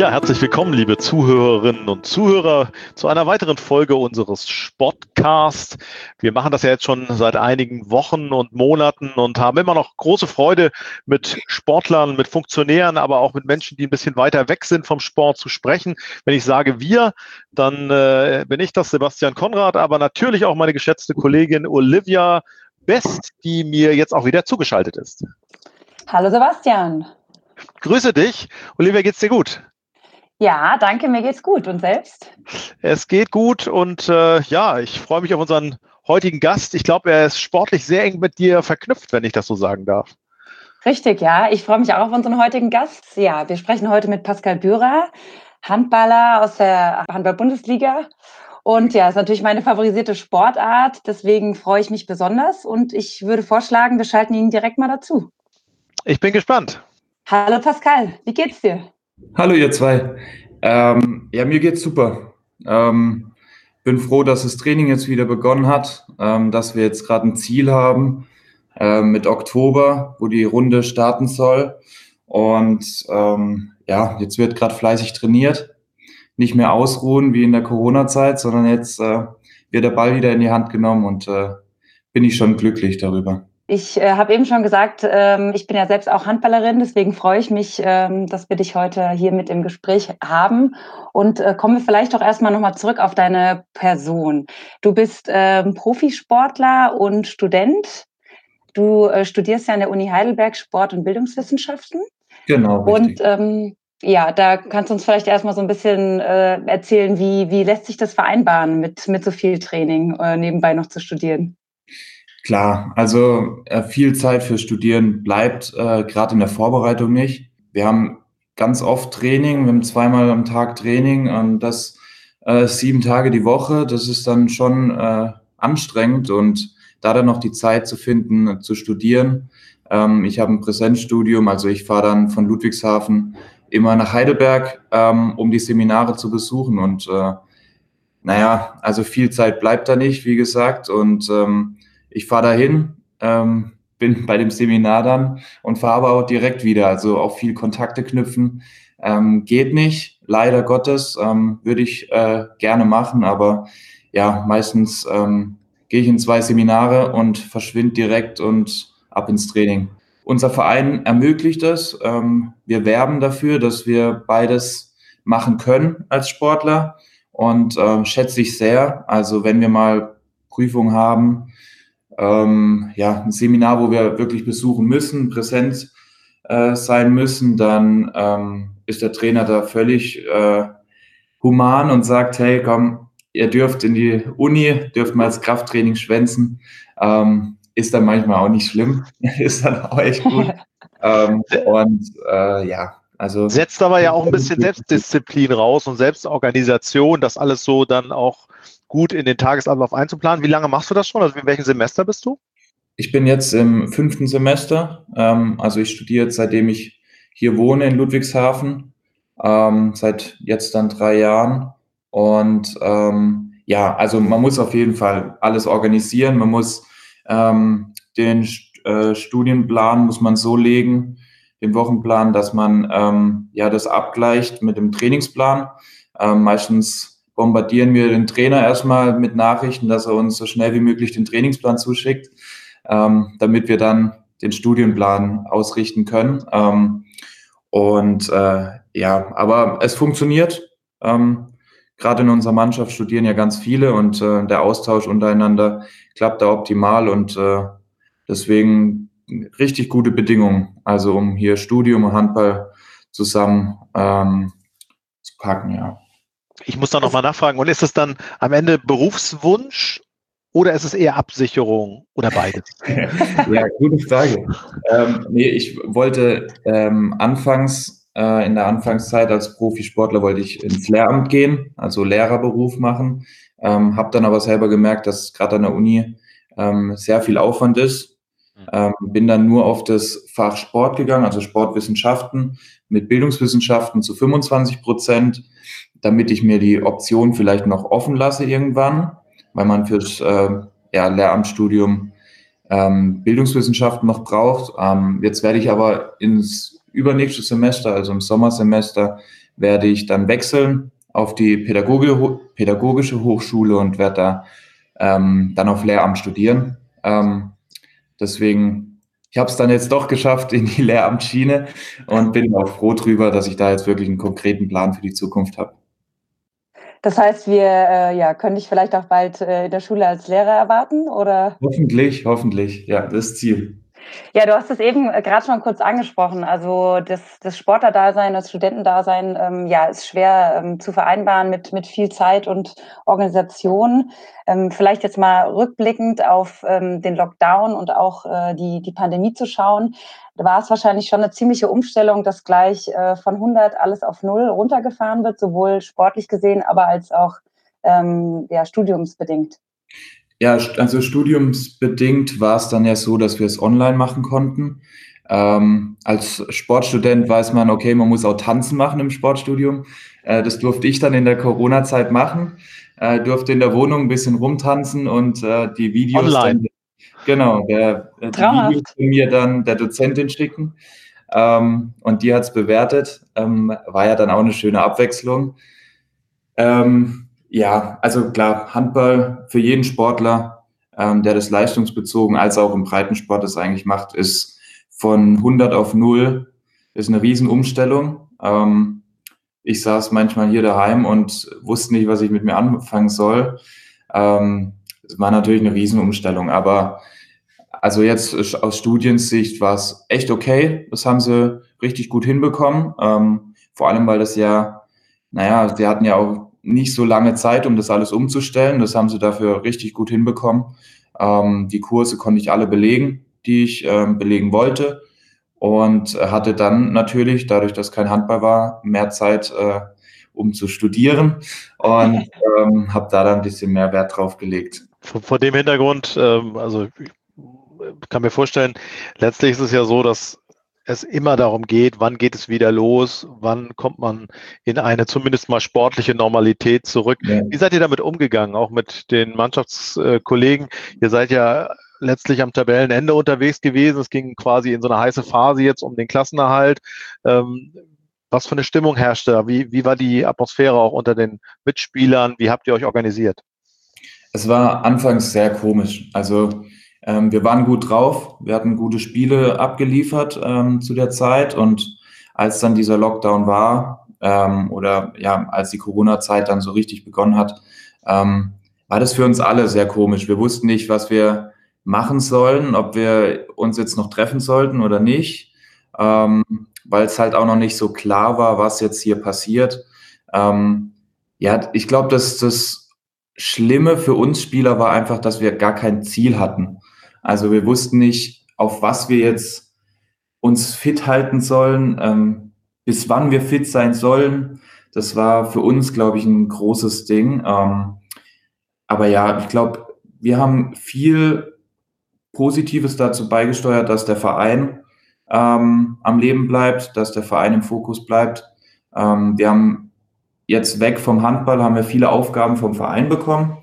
Ja, herzlich willkommen, liebe Zuhörerinnen und Zuhörer, zu einer weiteren Folge unseres Sportcasts. Wir machen das ja jetzt schon seit einigen Wochen und Monaten und haben immer noch große Freude, mit Sportlern, mit Funktionären, aber auch mit Menschen, die ein bisschen weiter weg sind vom Sport, zu sprechen. Wenn ich sage wir, dann bin ich das, Sebastian Konrad, aber natürlich auch meine geschätzte Kollegin Olivia Best, die mir jetzt auch wieder zugeschaltet ist. Hallo Sebastian. Grüße dich. Olivia, geht's dir gut? Ja, danke, mir geht's gut. Und selbst? Es geht gut und ja, ich freue mich auf unseren heutigen Gast. Ich glaube, er ist sportlich sehr eng mit dir verknüpft, wenn ich das so sagen darf. Richtig, ja. Ich freue mich auch auf unseren heutigen Gast. Ja, wir sprechen heute mit Pascal Bührer, Handballer aus der Handball-Bundesliga. Und ja, ist natürlich meine favorisierte Sportart. Deswegen freue ich mich besonders und ich würde vorschlagen, wir schalten ihn direkt mal dazu. Ich bin gespannt. Hallo Pascal, wie geht's dir? Hallo ihr zwei. Ja, mir geht's super. Bin froh, dass das Training jetzt wieder begonnen hat, dass wir jetzt gerade ein Ziel haben mit Oktober, wo die Runde starten soll. Und ja, jetzt wird gerade fleißig trainiert. Nicht mehr ausruhen wie in der Corona-Zeit, sondern jetzt wird der Ball wieder in die Hand genommen und bin ich schon glücklich darüber. Ich habe eben schon gesagt, ich bin ja selbst auch Handballerin, deswegen freue ich mich, dass wir dich heute hier mit im Gespräch haben. Und kommen wir vielleicht doch erstmal nochmal zurück auf deine Person. Du bist Profisportler und Student. Du studierst ja an der Uni Heidelberg Sport- und Bildungswissenschaften. Genau, richtig. Und ja, da kannst du uns vielleicht erstmal so ein bisschen erzählen, wie lässt sich das vereinbaren, mit so viel Training nebenbei noch zu studieren? Klar, also viel Zeit für Studieren bleibt gerade in der Vorbereitung nicht. Wir haben ganz oft Training, wir haben zweimal am Tag Training und das 7 Tage die Woche. Das ist dann schon anstrengend und da dann noch die Zeit zu finden, zu studieren. Ich habe ein Präsenzstudium, also ich fahre dann von Ludwigshafen immer nach Heidelberg, um die Seminare zu besuchen und naja, also viel Zeit bleibt da nicht, wie gesagt, und ich fahre dahin, bin bei dem Seminar dann und fahre aber auch direkt wieder, also auch viel Kontakte knüpfen. Geht nicht, leider Gottes, würde ich gerne machen, aber ja, meistens gehe ich in 2 Seminare und verschwinde direkt und ab ins Training. Unser Verein ermöglicht es. Wir werben dafür, dass wir beides machen können als Sportler und schätze ich sehr. Also wenn wir mal Prüfungen haben, ja, ein Seminar, wo wir wirklich besuchen müssen, präsent sein müssen, dann ist der Trainer da völlig human und sagt, hey, komm, ihr dürft in die Uni, dürft mal das Krafttraining schwänzen. Ist dann manchmal auch nicht schlimm, ist dann auch echt gut. Ja, also... Setzt aber ja auch ein bisschen Selbstdisziplin raus und Selbstorganisation, das alles so dann auch gut in den Tagesablauf einzuplanen. Wie lange machst du das schon? Also in welchem Semester bist du? Ich bin jetzt im 5. Semester. Also ich studiere jetzt, seitdem ich hier wohne in Ludwigshafen, seit jetzt dann 3 Jahren. Und ja, also man muss auf jeden Fall alles organisieren. Man muss den Studienplan muss man so legen, den Wochenplan, dass man ja das abgleicht mit dem Trainingsplan. Meistens bombardieren wir den Trainer erstmal mit Nachrichten, dass er uns so schnell wie möglich den Trainingsplan zuschickt, damit wir dann den Studienplan ausrichten können. Ja, aber es funktioniert. Gerade in unserer Mannschaft studieren ja ganz viele und der Austausch untereinander klappt da optimal und deswegen richtig gute Bedingungen, also um hier Studium und Handball zusammen zu packen, ja. Ich muss da nochmal nachfragen, und ist es dann am Ende Berufswunsch oder ist es eher Absicherung oder beides? Ja, gute Frage. Nee, ich wollte anfangs, in der Anfangszeit als Profisportler wollte ich ins Lehramt gehen, also Lehrerberuf machen, habe dann aber selber gemerkt, dass gerade an der Uni sehr viel Aufwand ist. Bin dann nur auf das Fach Sport gegangen, also Sportwissenschaften mit Bildungswissenschaften zu 25%, damit ich mir die Option vielleicht noch offen lasse irgendwann, weil man fürs Lehramtsstudium Bildungswissenschaften noch braucht. Jetzt werde ich aber ins übernächste Semester, also im Sommersemester, werde ich dann wechseln auf die pädagogische Hochschule und werde da dann auf Lehramt studieren. Deswegen, ich habe es dann jetzt doch geschafft in die Lehramtsschiene und bin auch froh drüber, dass ich da jetzt wirklich einen konkreten Plan für die Zukunft habe. Das heißt, wir können dich vielleicht auch bald in der Schule als Lehrer erwarten, oder? Hoffentlich, ja, das Ziel. Ja, du hast es eben gerade schon kurz angesprochen. Also das Sportlerdasein, das Studentendasein, ist schwer zu vereinbaren mit viel Zeit und Organisation. Vielleicht jetzt mal rückblickend auf den Lockdown und auch die Pandemie zu schauen. Da war es wahrscheinlich schon eine ziemliche Umstellung, dass gleich von 100 alles auf 0 runtergefahren wird, sowohl sportlich gesehen, aber als auch studiumsbedingt. Ja, also studiumsbedingt war es dann ja so, dass wir es online machen konnten. Als Sportstudent weiß man, okay, man muss auch Tanzen machen im Sportstudium. Das durfte ich dann in der Corona-Zeit machen. Durfte in der Wohnung ein bisschen rumtanzen und die Videos online. Genau, die Videos von mir dann der Dozentin schicken. Und die hat es bewertet. War ja dann auch eine schöne Abwechslung. Ja, also klar, Handball für jeden Sportler, der das leistungsbezogen als auch im Breitensport das eigentlich macht, ist von 100 auf 0, ist eine Riesenumstellung. Ich saß manchmal hier daheim und wusste nicht, was ich mit mir anfangen soll. Es war natürlich eine Riesenumstellung, aber also jetzt aus Studiensicht war es echt okay. Das haben sie richtig gut hinbekommen. Vor allem, weil das ja, sie hatten ja auch nicht so lange Zeit, um das alles umzustellen. Das haben sie dafür richtig gut hinbekommen. Die Kurse konnte ich alle belegen, die ich belegen wollte. Und hatte dann natürlich, dadurch, dass kein Handball war, mehr Zeit, um zu studieren. Und habe da dann ein bisschen mehr Wert drauf gelegt. Vor dem Hintergrund, also ich kann mir vorstellen, letztlich ist es ja so, dass es immer darum geht, wann geht es wieder los, wann kommt man in eine zumindest mal sportliche Normalität zurück. Ja. Wie seid ihr damit umgegangen, auch mit den Mannschaftskollegen? Ihr seid ja letztlich am Tabellenende unterwegs gewesen. Es ging quasi in so eine heiße Phase jetzt um den Klassenerhalt. Was für eine Stimmung herrschte da? Wie war die Atmosphäre auch unter den Mitspielern? Wie habt ihr euch organisiert? Es war anfangs sehr komisch. Also wir waren gut drauf, wir hatten gute Spiele abgeliefert zu der Zeit, und als dann dieser Lockdown war als die Corona-Zeit dann so richtig begonnen hat, war das für uns alle sehr komisch. Wir wussten nicht, was wir machen sollen, ob wir uns jetzt noch treffen sollten oder nicht, weil es halt auch noch nicht so klar war, was jetzt hier passiert. Ich glaube, dass das Schlimme für uns Spieler war einfach, dass wir gar kein Ziel hatten. Also wir wussten nicht, auf was wir jetzt uns fit halten sollen, bis wann wir fit sein sollen. Das war für uns, glaube ich, ein großes Ding. Aber ja, ich glaube, wir haben viel Positives dazu beigesteuert, dass der Verein am Leben bleibt, dass der Verein im Fokus bleibt. Wir haben jetzt weg vom Handball, haben wir viele Aufgaben vom Verein bekommen.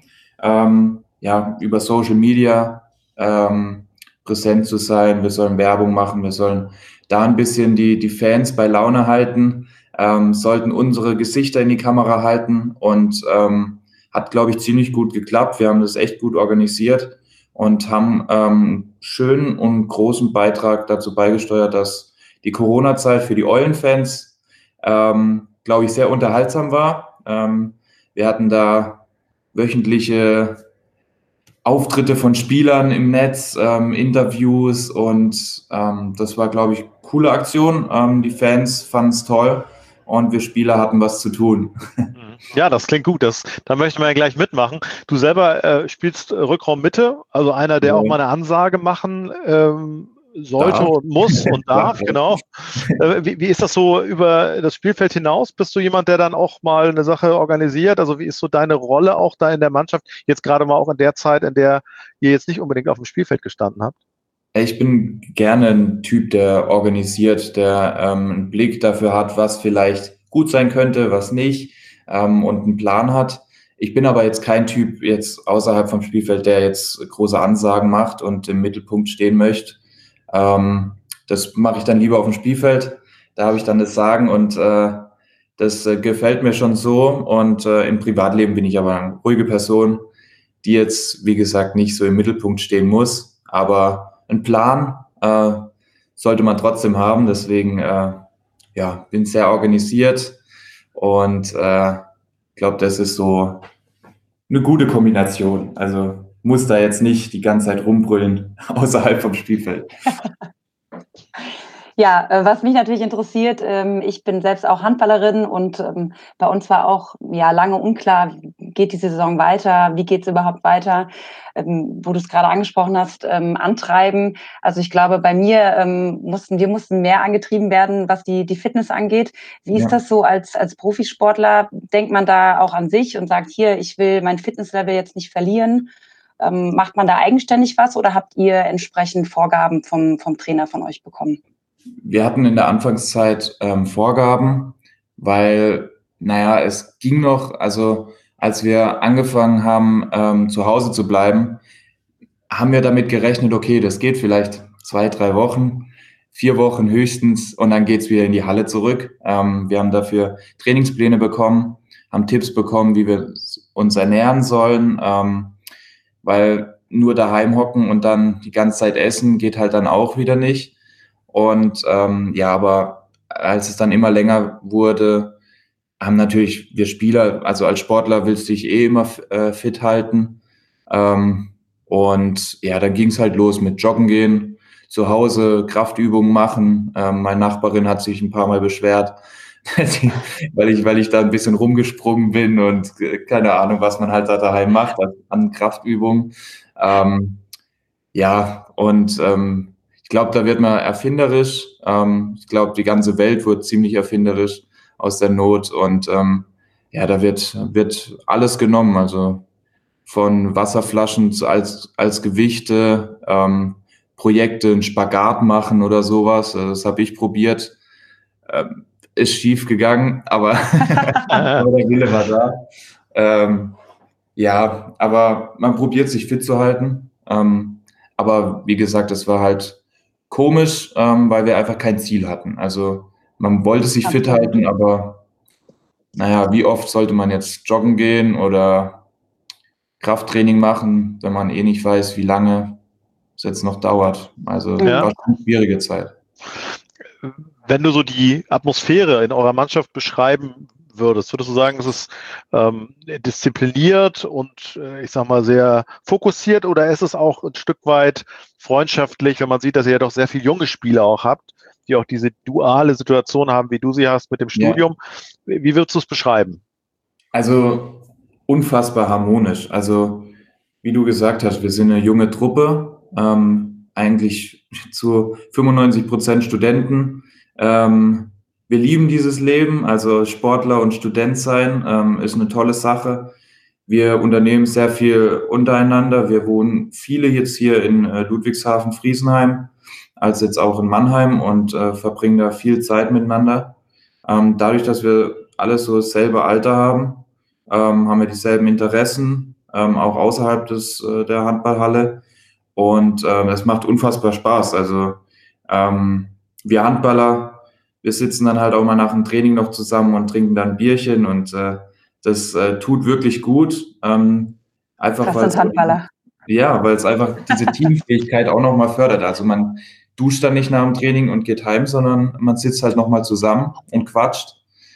Über Social Media präsent zu sein, wir sollen Werbung machen, wir sollen da ein bisschen die Fans bei Laune halten, sollten unsere Gesichter in die Kamera halten, und hat, glaube ich, ziemlich gut geklappt. Wir haben das echt gut organisiert und haben schönen und großen Beitrag dazu beigesteuert, dass die Corona-Zeit für die Eulen-Fans, glaube ich, sehr unterhaltsam war. Wir hatten da wöchentliche Auftritte von Spielern im Netz, Interviews, und das war, glaube ich, coole Aktion. Die Fans fanden es toll und wir Spieler hatten was zu tun. Ja, das klingt gut. Da möchten wir ja gleich mitmachen. Du selber spielst Rückraum Mitte, also einer, der auch mal eine Ansage machen sollte und muss und darf, genau. Wie ist das so über das Spielfeld hinaus? Bist du jemand, der dann auch mal eine Sache organisiert? Also wie ist so deine Rolle auch da in der Mannschaft, jetzt gerade mal auch in der Zeit, in der ihr jetzt nicht unbedingt auf dem Spielfeld gestanden habt? Ich bin gerne ein Typ, der organisiert, der einen Blick dafür hat, was vielleicht gut sein könnte, was nicht, und einen Plan hat. Ich bin aber jetzt kein Typ jetzt außerhalb vom Spielfeld, der jetzt große Ansagen macht und im Mittelpunkt stehen möchte. Das mache ich dann lieber auf dem Spielfeld. Da habe ich dann das Sagen, und da Das gefällt mir schon so und im Privatleben bin ich aber eine ruhige Person, die jetzt, wie gesagt, nicht so im Mittelpunkt stehen muss. Aber einen Plan sollte man trotzdem haben. Deswegen ja, bin sehr organisiert und glaube, das ist so eine gute Kombination. Also muss da jetzt nicht die ganze Zeit rumbrüllen außerhalb vom Spielfeld. Ja, was mich natürlich interessiert, ich bin selbst auch Handballerin und bei uns war auch ja lange unklar, geht die Saison weiter, wie geht es überhaupt weiter, wo du es gerade angesprochen hast, antreiben. Also ich glaube, bei mir wir mussten mehr angetrieben werden, was die Fitness angeht. Wie ist das so als Profisportler? Denkt man da auch an sich und sagt, hier, ich will mein Fitnesslevel jetzt nicht verlieren? Macht man da eigenständig was oder habt ihr entsprechend Vorgaben vom Trainer von euch bekommen? Wir hatten in der Anfangszeit Vorgaben, weil, naja, es ging noch, also als wir angefangen haben, zu Hause zu bleiben, haben wir damit gerechnet, okay, das geht vielleicht 2, 3 Wochen, 4 Wochen höchstens und dann geht's wieder in die Halle zurück. Wir haben dafür Trainingspläne bekommen, haben Tipps bekommen, wie wir uns ernähren sollen, weil nur daheim hocken und dann die ganze Zeit essen geht halt dann auch wieder nicht. Und ja, aber als es dann immer länger wurde, haben natürlich wir Spieler, also als Sportler willst du dich eh immer fit halten. Und ja, dann ging es halt los mit Joggen gehen, zu Hause Kraftübungen machen. Meine Nachbarin hat sich ein paar Mal beschwert, weil ich da ein bisschen rumgesprungen bin und keine Ahnung, was man halt da daheim macht an Kraftübungen. Ja, und ich glaube, da wird man erfinderisch. Ich glaube, die ganze Welt wird ziemlich erfinderisch aus der Not. Und ja, da wird alles genommen. Also von Wasserflaschen als Gewichte, Projekte, einen Spagat machen oder sowas. Das habe ich probiert. Ist schief gegangen, aber, aber der Wille war da. Ja, aber man probiert sich fit zu halten. Aber wie gesagt, das war halt komisch, weil wir einfach kein Ziel hatten. Also man wollte sich fit halten, aber naja, wie oft sollte man jetzt joggen gehen oder Krafttraining machen, wenn man eh nicht weiß, wie lange es jetzt noch dauert. Also war schon eine schwierige Zeit. Wenn du so die Atmosphäre in eurer Mannschaft beschreiben würdest du sagen, es ist diszipliniert und ich sag mal sehr fokussiert oder ist es auch ein Stück weit freundschaftlich, wenn man sieht, dass ihr ja doch sehr viele junge Spieler auch habt, die auch diese duale Situation haben, wie du sie hast mit dem Studium. Ja. Wie würdest du es beschreiben? Also unfassbar harmonisch. Also wie du gesagt hast, wir sind eine junge Truppe, eigentlich zu 95% Studenten. Wir lieben dieses Leben, also Sportler und Student sein ist eine tolle Sache. Wir unternehmen sehr viel untereinander. Wir wohnen viele jetzt hier in Ludwigshafen-Friesenheim, als jetzt auch in Mannheim und verbringen da viel Zeit miteinander. Dadurch, dass wir alle so dasselbe Alter haben, haben wir dieselben Interessen, auch außerhalb der Handballhalle. Und es macht unfassbar Spaß. Also wir Handballer, wir sitzen dann halt auch mal nach dem Training noch zusammen und trinken dann ein Bierchen und das tut wirklich gut. Einfach weil es einfach diese Teamfähigkeit auch nochmal fördert. Also man duscht dann nicht nach dem Training und geht heim, sondern man sitzt halt nochmal zusammen und quatscht.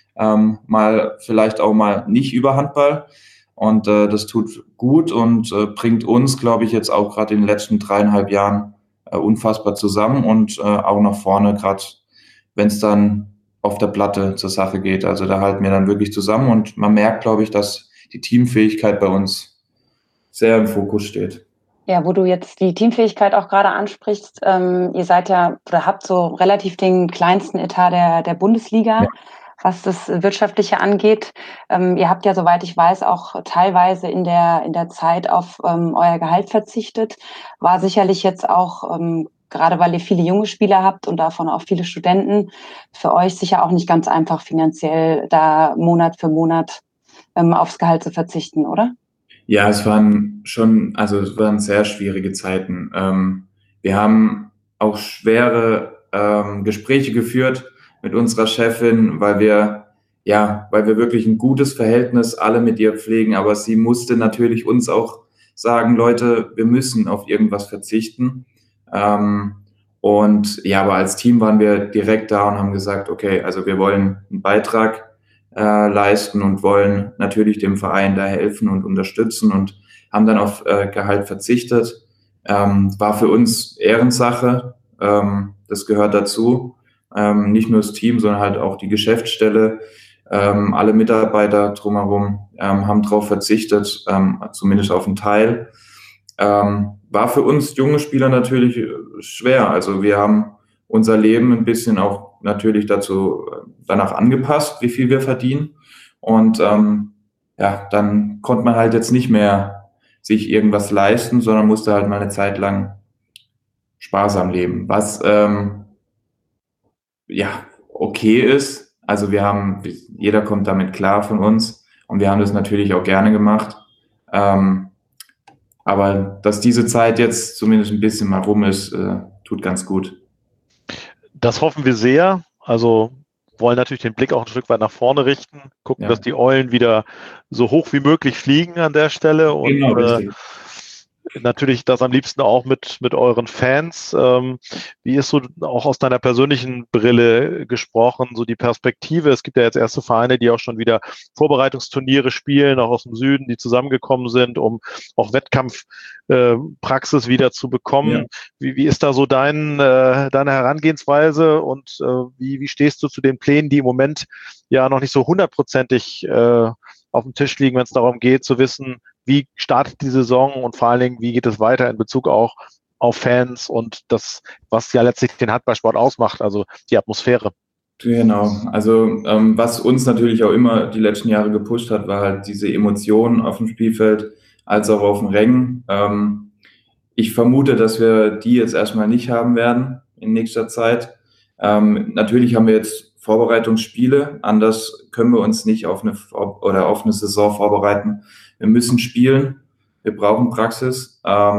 Mal vielleicht auch mal nicht über Handball. Und das tut gut und bringt uns, glaube ich, jetzt auch gerade in den letzten 3,5 Jahren unfassbar zusammen und auch nach vorne, gerade wenn es dann auf der Platte zur Sache geht. Also da halten wir dann wirklich zusammen und man merkt, glaube ich, dass die Teamfähigkeit bei uns sehr im Fokus steht. Ja, wo du jetzt die Teamfähigkeit auch gerade ansprichst, ihr seid ja oder habt so relativ den kleinsten Etat der Bundesliga. Ja. Was das Wirtschaftliche angeht. Ihr habt ja, soweit ich weiß, auch teilweise in der Zeit auf euer Gehalt verzichtet. War sicherlich jetzt auch, gerade weil ihr viele junge Spieler habt und davon auch viele Studenten, für euch sicher auch nicht ganz einfach finanziell da Monat für Monat aufs Gehalt zu verzichten, oder? Ja, es waren sehr schwierige Zeiten. Wir haben auch schwere Gespräche geführt mit unserer Chefin, weil wir ja, weil wir wirklich ein gutes Verhältnis alle mit ihr pflegen, aber sie musste natürlich uns auch sagen, Leute, wir müssen auf irgendwas verzichten. Und ja, aber als Team waren wir direkt da und haben gesagt, okay, also wir wollen einen Beitrag leisten und wollen natürlich dem Verein da helfen und unterstützen und haben dann auf Gehalt verzichtet. War für uns Ehrensache, das gehört dazu. Nicht nur das Team, sondern halt auch die Geschäftsstelle, alle Mitarbeiter drumherum haben darauf verzichtet, zumindest auf einen Teil. War für uns junge Spieler natürlich schwer. Also wir haben unser Leben ein bisschen auch natürlich danach angepasst, wie viel wir verdienen. Und ja, dann konnte man halt jetzt nicht mehr sich irgendwas leisten, sondern musste halt mal eine Zeit lang sparsam leben. Was ja okay ist. Also jeder kommt damit klar von uns und wir haben das natürlich auch gerne gemacht. Aber dass diese Zeit jetzt zumindest ein bisschen mal rum ist, tut ganz gut. Das hoffen wir sehr. Also wollen natürlich den Blick auch ein Stück weit nach vorne richten, gucken, dass die Eulen wieder so hoch wie möglich fliegen an der Stelle und genau, richtig. Natürlich das am liebsten auch mit euren Fans. Wie ist so auch aus deiner persönlichen Brille gesprochen, so die Perspektive? Es gibt ja jetzt erste Vereine, die auch schon wieder Vorbereitungsturniere spielen, auch aus dem Süden, die zusammengekommen sind, um auch Wettkampfpraxis wieder zu bekommen. Ja. Wie ist da so deine Herangehensweise und wie stehst du zu den Plänen, die im Moment ja noch nicht so hundertprozentig auf dem Tisch liegen, wenn es darum geht, zu wissen, wie startet die Saison und vor allen Dingen, wie geht es weiter in Bezug auch auf Fans und das, was ja letztlich den Handballsport ausmacht, also die Atmosphäre. Genau, also was uns natürlich auch immer die letzten Jahre gepusht hat, war halt diese Emotionen auf dem Spielfeld als auch auf den Rängen. Ich vermute, dass wir die jetzt erstmal nicht haben werden in nächster Zeit. Natürlich haben wir jetzt Vorbereitungsspiele, anders können wir uns nicht auf eine Saison vorbereiten. Wir müssen spielen, wir brauchen Praxis.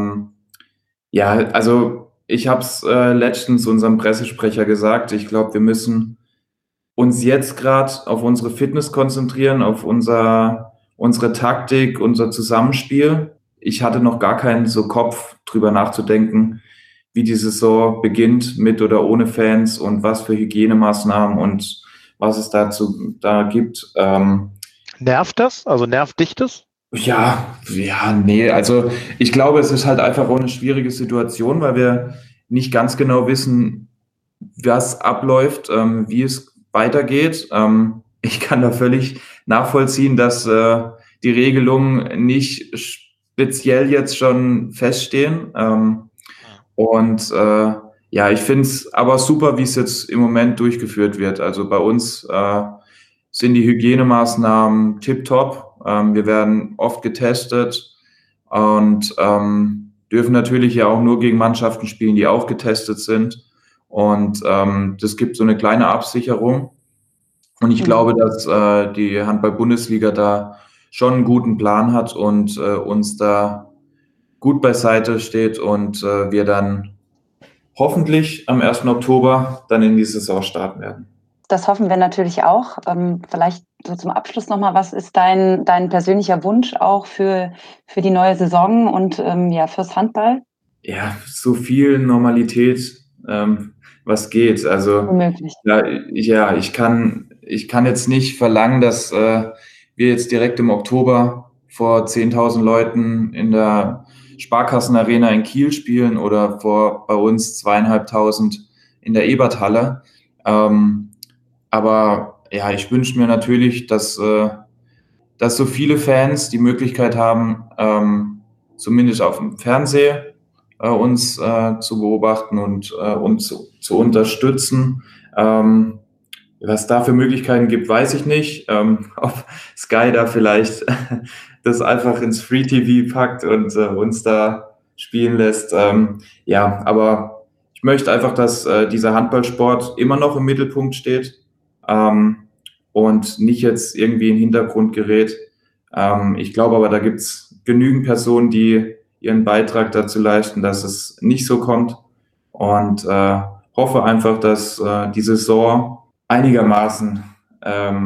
Ja, also ich habe es letztens unserem Pressesprecher gesagt, ich glaube, wir müssen uns jetzt gerade auf unsere Fitness konzentrieren, auf unsere Taktik, unser Zusammenspiel. Ich hatte noch gar keinen so Kopf, drüber nachzudenken, wie die Saison beginnt, mit oder ohne Fans und was für Hygienemaßnahmen und was es da gibt. Nervt das? Also nervt dich das? Ja, nee, also ich glaube, es ist halt einfach auch eine schwierige Situation, weil wir nicht ganz genau wissen, was abläuft, wie es weitergeht. Ich kann da völlig nachvollziehen, dass die Regelungen nicht speziell jetzt schon feststehen. Und ja, ich finde es aber super, wie es jetzt im Moment durchgeführt wird. Also bei uns sind die Hygienemaßnahmen tipptopp. Wir werden oft getestet und dürfen natürlich ja auch nur gegen Mannschaften spielen, die auch getestet sind. Und das gibt so eine kleine Absicherung. Und ich glaube, dass die Handball-Bundesliga da schon einen guten Plan hat und uns da gut beiseite steht und wir dann hoffentlich am 1. Oktober dann in die Saison starten werden. Das hoffen wir natürlich auch. Vielleicht so zum Abschluss nochmal, was ist dein persönlicher Wunsch auch für die neue Saison und ja, fürs Handball? Ja, so viel Normalität, was geht. Also unmöglich. Ja, ich kann jetzt nicht verlangen, dass wir jetzt direkt im Oktober vor 10.000 Leuten in der Sparkassenarena in Kiel spielen oder vor bei uns 2.500 in der Eberthalle. Aber ja, ich wünsche mir natürlich, dass so viele Fans die Möglichkeit haben, zumindest auf dem Fernseher uns zu beobachten und uns zu unterstützen. Was da für Möglichkeiten gibt, weiß ich nicht. Ob Sky da vielleicht das einfach ins Free TV packt und uns da spielen lässt. Ja, aber ich möchte einfach, dass dieser Handballsport immer noch im Mittelpunkt steht und nicht jetzt irgendwie in den Hintergrund gerät. Ich glaube aber, da gibt es genügend Personen, die ihren Beitrag dazu leisten, dass es nicht so kommt und hoffe einfach, dass die Saison einigermaßen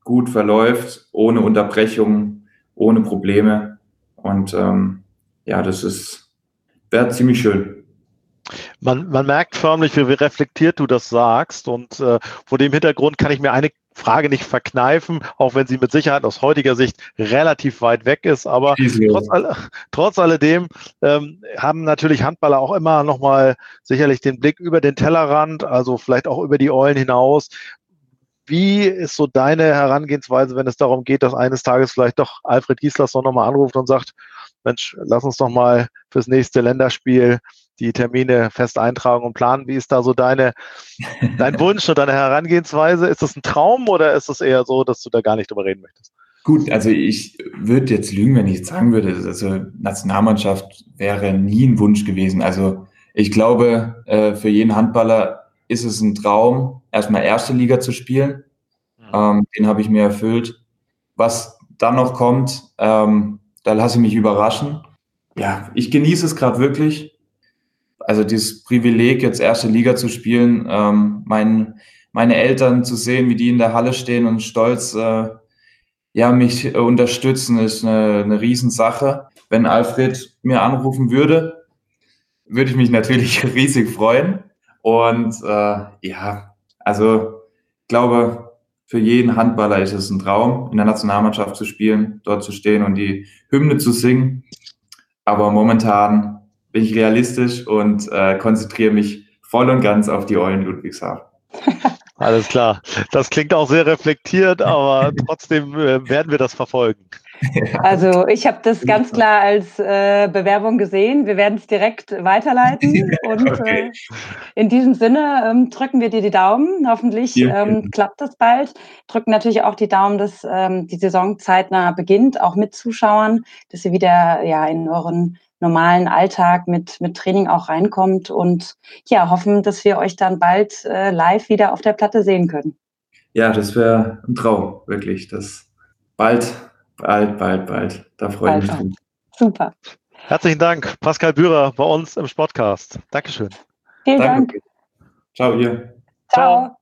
gut verläuft, ohne Unterbrechung, ohne Probleme. Und ja, das wäre ziemlich schön. Man merkt förmlich, wie reflektiert du das sagst. Und vor dem Hintergrund kann ich mir eine Frage nicht verkneifen, auch wenn sie mit Sicherheit aus heutiger Sicht relativ weit weg ist. Aber trotz alledem haben natürlich Handballer auch immer nochmal sicherlich den Blick über den Tellerrand, also vielleicht auch über die Eulen hinaus. Wie ist so deine Herangehensweise, wenn es darum geht, dass eines Tages vielleicht doch Alfred Gislason nochmal anruft und sagt, Mensch, lass uns doch mal fürs nächste Länderspiel die Termine fest eintragen und planen. Wie ist da so dein Wunsch und deine Herangehensweise? Ist das ein Traum oder ist es eher so, dass du da gar nicht drüber reden möchtest? Gut, also ich würde jetzt lügen, wenn ich jetzt sagen würde, also Nationalmannschaft wäre nie ein Wunsch gewesen. Also ich glaube, für jeden Handballer ist es ein Traum, erstmal erste Liga zu spielen. Den habe ich mir erfüllt. Was dann noch kommt, da lasse ich mich überraschen. Ja, ich genieße es gerade wirklich. Also dieses Privileg, jetzt erste Liga zu spielen, meine Eltern zu sehen, wie die in der Halle stehen und stolz mich unterstützen, ist eine Riesensache. Wenn Alfred mir anrufen würde, würde ich mich natürlich riesig freuen. Und also ich glaube, für jeden Handballer ist es ein Traum, in der Nationalmannschaft zu spielen, dort zu stehen und die Hymne zu singen. Aber momentan bin ich realistisch und konzentriere mich voll und ganz auf die Eulen Ludwigshafen. Alles klar. Das klingt auch sehr reflektiert, aber trotzdem werden wir das verfolgen. Also ich habe das ganz klar als Bewerbung gesehen. Wir werden es direkt weiterleiten. Und in diesem Sinne drücken wir dir die Daumen. Hoffentlich klappt das bald. Drücken natürlich auch die Daumen, dass die Saison zeitnah beginnt, auch mit Zuschauern, dass ihr wieder in euren normalen Alltag mit Training auch reinkommt und hoffen, dass wir euch dann bald live wieder auf der Platte sehen können. Ja, das wäre ein Traum, wirklich. Das bald. Da freue ich mich drauf. Super. Herzlichen Dank, Pascal Bührer bei uns im Sportcast. Dankeschön. Vielen Dank. Ciao, ihr. Ciao.